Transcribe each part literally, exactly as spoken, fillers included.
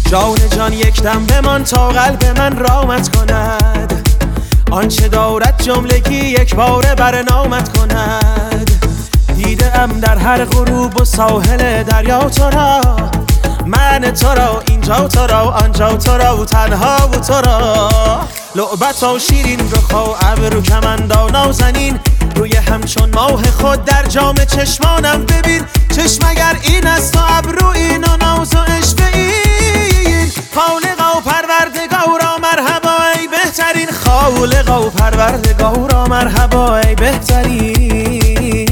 جان جان یک دم بمان تا قلب من رامت کند، آنچه دارد جملگی یک باره برنامت کند. دیده ام در هر غروب و ساحل دریا تو را، من تو را اینجا تو را آنجا تو را و تنها و تو را. لعبت و شیرین رخ و ابرو کمندان نازنین، روی همچون ماه خود در جام چشمانم ببین. چشم اگر این است و ابرو این و ناز و عشق این، خالقا و پروردگارا مرحبا ای بهترین، خالقا و پروردگارا مرحبا ای بهترین.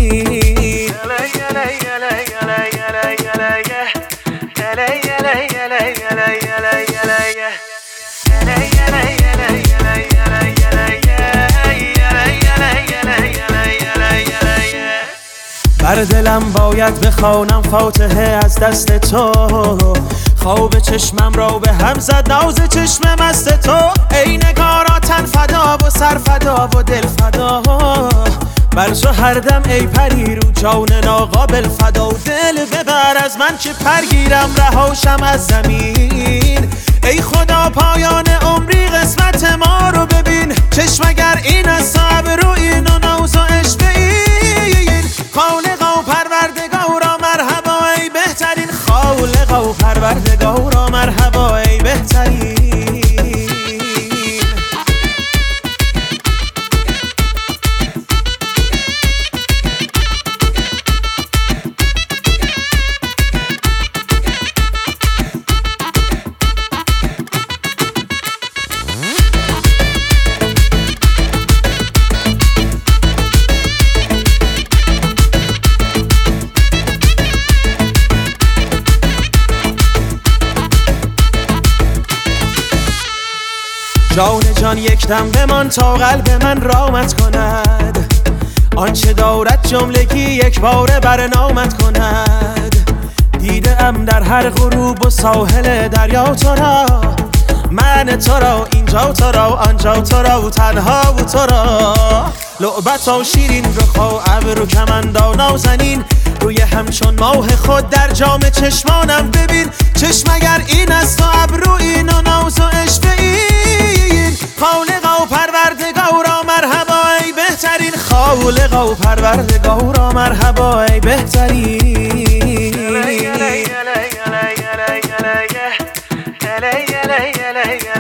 بر دلم باید بخوانم فاتحه از دست تو، خواب چشمم را به هم زد ناز چشم مست تو. ای نگارا تن فدا و سر فدا و دل فدا، بر تو هر دم ای پری رو جان ناقابل فدا. و دل ببر از من که پرگیرم رهاشم از زمین، ای خدا پایان عمری قسمت ما رو ببین. چشم اگر این است و ابرو این و ناز و عشق این، خالقا و پروردگارا مرحبا ای بهترین، خالقا و پروردگارا مرحبا ای بهترین. جان جان یک دم بمان تا قلب من رامت کند، آنچه دارد جملگی یک باره برنامت کند. دیده ام در هر غروب و ساحل دریا تو را، من تو را اینجا تو را آنجا تو را و تنها و تو را. لعبت و شیرین رخ و ابرو کمندان نازنین، روی همچون ماه خود در جام چشمانم ببین. چشم اگر این است و ابرو این و ناز و عشق این، خالقا و پروردگارا مرحبا ای بهترین، خالقا و پروردگارا مرحبا ای بهترین.